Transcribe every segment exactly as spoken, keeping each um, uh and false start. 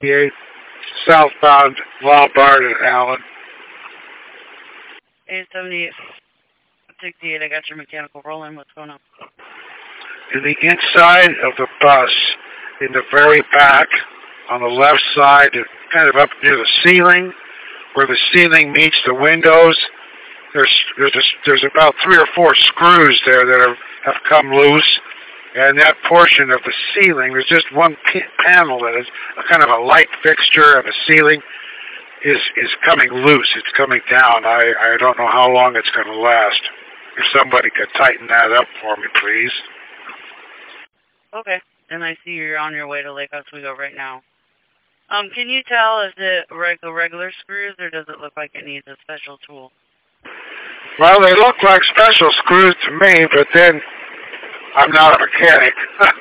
eight southbound Lombard and Allen. eight seventy-eight sixty-eight, I got your mechanical rolling. What's going on? In the inside of the bus, in the very back, on the left side, kind of up near the ceiling, where the ceiling meets the windows, there's there's, a, there's about three or four screws there that are, have come loose. And that portion of the ceiling, there's just one p- panel that is a kind of a light fixture of a ceiling, is is coming loose. It's coming down. I, I don't know how long it's going to last. If somebody could tighten that up for me, please. Okay. And I see you're on your way to Lake Oswego right now. Um, can you tell, is it regular, regular screws, or does it look like it needs a special tool? Well, they look like special screws to me, but then I'm not a mechanic.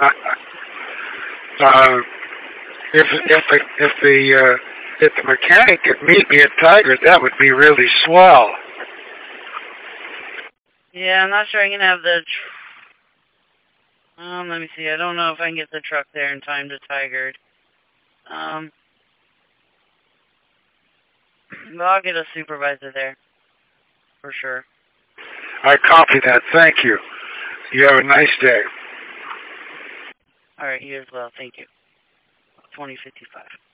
uh, if if the if the uh, if the mechanic could meet me at Tigard, that would be really swell. Yeah, I'm not sure I can have the. Tr- um, let me see. I don't know if I can get the truck there in time to Tigard. Um, but I'll get a supervisor there for sure. I copy that. Thank you. You have a nice day. All right, you as well. Thank you. twenty fifty-five.